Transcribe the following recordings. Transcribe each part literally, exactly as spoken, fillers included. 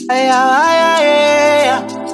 Ay, ay, ay, ay.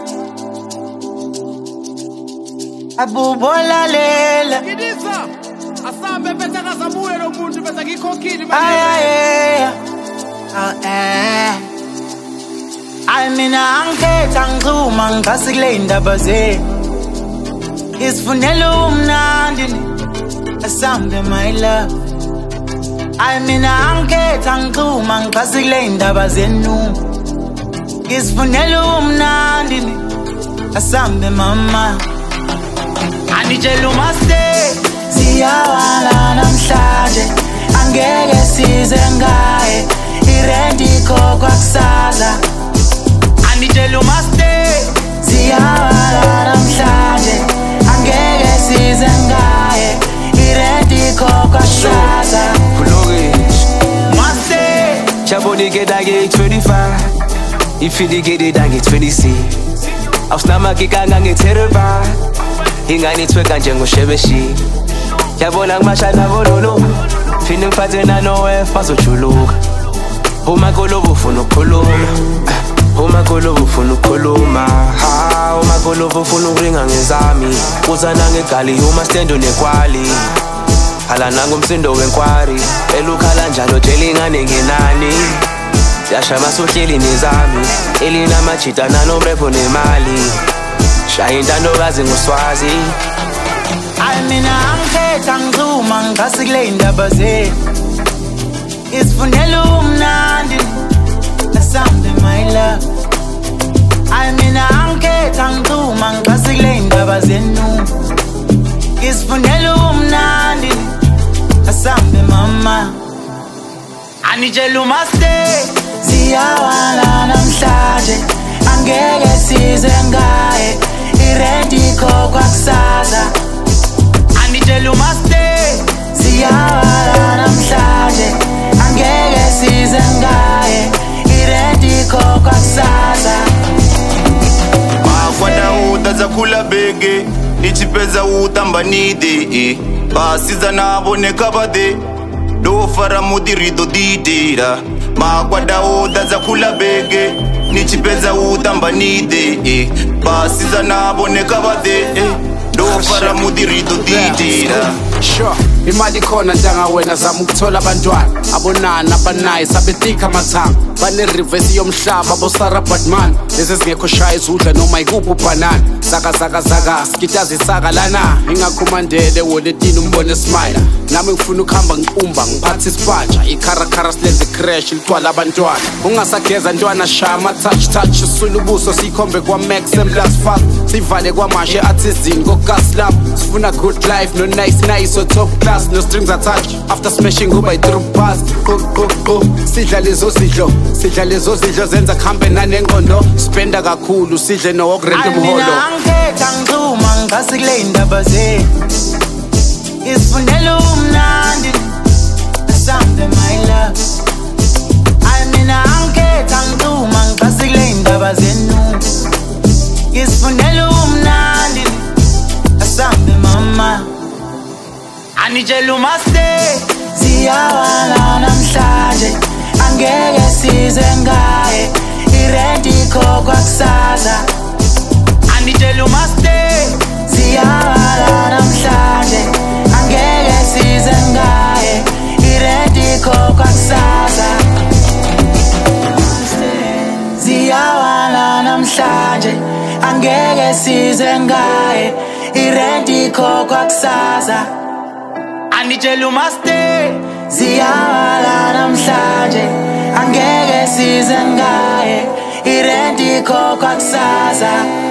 Abubola lela. Kidisa. Asambe bese kasabuye lo muntu bese ngikhokhile manje. Ay, ay, ay. Oh, eh. Ay mina angikhetha ngixuma ngicasi kule indaba zethu. Isifunela umnandi asambe my love. Ay mina angikhetha ngixuma ngicasi kule indaba zenu. Isifunela umnandi asambe mama. Anitshela umaste siyawala namhlanje angeke size ngaye irent ikhokhwa kusasa. Anitshela umaste siyawala namhlanje angeke size ngaye irent ikhokhwa kusasa. Maste Chaboni get I get twenty-five. If you get it I get twenty-six. Awusnama kikanga ngitherified. Ingani tweka njengoshebeshi. Yabona ngimasha navololo. Fini ngiphathe nanowe bazojuluka. Uma kolobo ufuna ukukhuluma. Uma kolobo ufuna ukukhuluma. Ha, uma kolobo ufuna ukuringa ngezami. Uzana ngegali uma stendo nekwali. Hala nangumsindo wenkwari. Elukhala njalo tshela ingane ngenani. Yasha masuhleli nezami. Elina machita nanomrepo nemali. Shaya intandokazi nguswazi. Ay mina angikhetha ngixuma ngicasi kule indaba zethu. Isifunela umnandi asambe my love. Ay mina angikhetha ngixuma ngicasi kule indaba zenu. Isifunela umnandi asambe mama. Anitshela umaste siyawala namhlanje angeke size ngaye irent ikhokhwa kusasa. Anitshela umaste siyawala namhlanje angeke size ngaye irent ikhokhwa kusasa. Makwada udaza kula bege nichipeza utamba nide basiza nabo nekabade do fara mudirido didira. Makwada udaza kula bege nichipeza utamba nide basiza nabo nekabade do fara mudirido didira. Sure, imali khona njanga wena zama ukuthola abantwana abonana abanice abetika amathanga bane reverse yomhlaba bosara Batman lezi zingekho shaya izudla noma ikuphi ubanana zaka zaka zaka skitazi saka lana ingakhomandele woletini umbone smile nami ngifuna ukuhamba ngiqumba ngiphatha ispatsha ikhara khara silenze crash litwala abantwana ungasageza ntwana shama touch touch usula ubuso sikhombe kwa Max and plus fast sivale kwamashe athizini kogas lab sifuna good life no nice nice so top class no strings attached after smashing go by through pass go go go sidla lezo sidlo sidla lezo sidlo zenza khambe nanenqondo spenda kakhulu sidle no okurent umholo. Mina angikhetha ngixuma ngicasi kule indaba zethu. Isifunela umnandi asambe my love. Ay mina angikhetha ngixuma ngicasi kule indaba zenu. Isifunela umnandi asambe mama. Anitshela umaste siyawala namhlanje angeke size ngaye irent ikhokhwa kusasa. Anitshela umaste siyawala namhlanje angeke size ngaye irent ikhokhwa kusasa. Siyawala namhlanje angeke size ngaye irent ikhokhwa kusasa. Anitshela umaste siyawala namhlanje angeke size ngaye irent ikhokhwa kusasa.